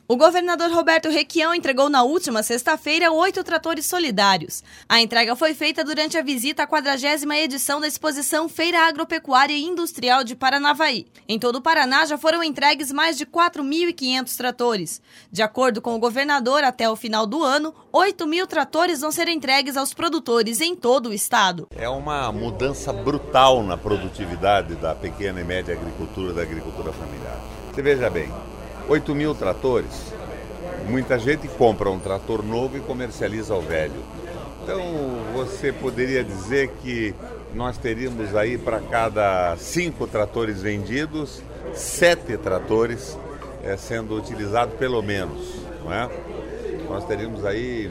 O governador Roberto Requião entregou na última sexta-feira 8 tratores solidários. A entrega foi feita durante a visita à 40ª edição da exposição Feira Agropecuária e Industrial de Paranavaí. Em todo o Paraná já foram entregues mais de 4.500 tratores. De acordo com o governador, até o final do ano, 8.000 tratores vão ser entregues aos produtores em todo o estado. É uma mudança brutal na produtividade da pequena e média agricultura, da agricultura familiar. Você veja bem, 8.000 tratores, muita gente compra um trator novo e comercializa o velho. Então você poderia dizer que nós teríamos aí para cada 5 tratores vendidos, 7 tratores sendo utilizados pelo menos, não é? Nós teríamos aí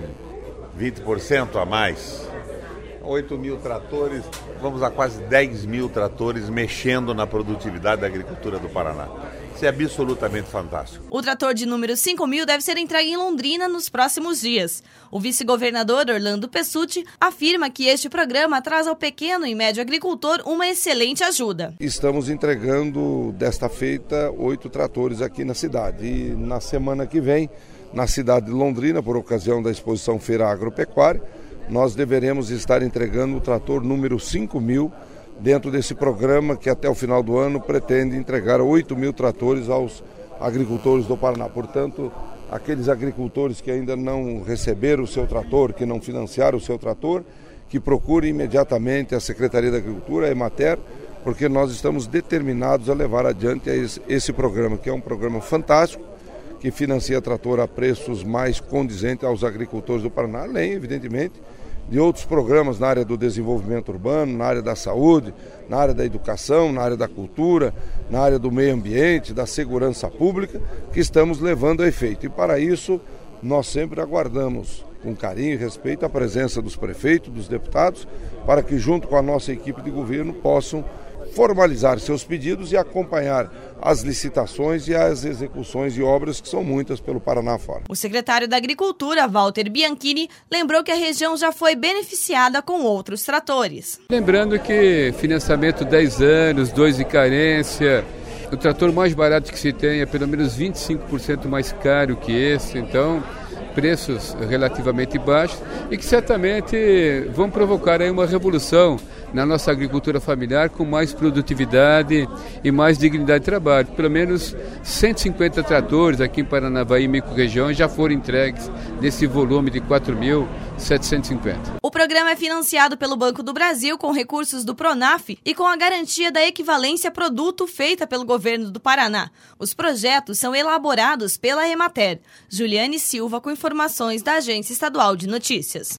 20% a mais. 8.000 tratores, vamos a quase 10.000 tratores mexendo na produtividade da agricultura do Paraná. Isso é absolutamente fantástico. O trator de número 5.000 deve ser entregue em Londrina nos próximos dias. O vice-governador Orlando Pessutti afirma que este programa traz ao pequeno e médio agricultor uma excelente ajuda. Estamos entregando desta feita 8 tratores aqui na cidade. E na semana que vem, na cidade de Londrina, por ocasião da exposição Feira Agropecuária, nós deveremos estar entregando o trator número 5.000 dentro desse programa que até o final do ano pretende entregar 8.000 tratores aos agricultores do Paraná. Portanto, aqueles agricultores que ainda não receberam o seu trator, que não financiaram o seu trator, que procurem imediatamente a Secretaria da Agricultura, a Emater, porque nós estamos determinados a levar adiante esse programa, que é um programa fantástico, que financia trator a preços mais condizentes aos agricultores do Paraná, além, evidentemente, de outros programas na área do desenvolvimento urbano, na área da saúde, na área da educação, na área da cultura, na área do meio ambiente, da segurança pública, que estamos levando a efeito. E para isso, nós sempre aguardamos com carinho e respeito a presença dos prefeitos, dos deputados, para que junto com a nossa equipe de governo possam formalizar seus pedidos e acompanhar as licitações e as execuções de obras, que são muitas pelo Paraná fora. O secretário da Agricultura, Walter Bianchini, lembrou que a região já foi beneficiada com outros tratores. Lembrando que financiamento 10 anos, 2 de carência, o trator mais barato que se tem é pelo menos 25% mais caro que esse, então preços relativamente baixos e que certamente vão provocar aí uma revolução na nossa agricultura familiar com mais produtividade e mais dignidade de trabalho. Pelo menos 150 tratores aqui em Paranavaí e micro-região já foram entregues nesse volume de 4.750. O programa é financiado pelo Banco do Brasil com recursos do Pronaf e com a garantia da equivalência produto feita pelo governo do Paraná. Os projetos são elaborados pela Emater. Juliane Silva com informações da Agência Estadual de Notícias.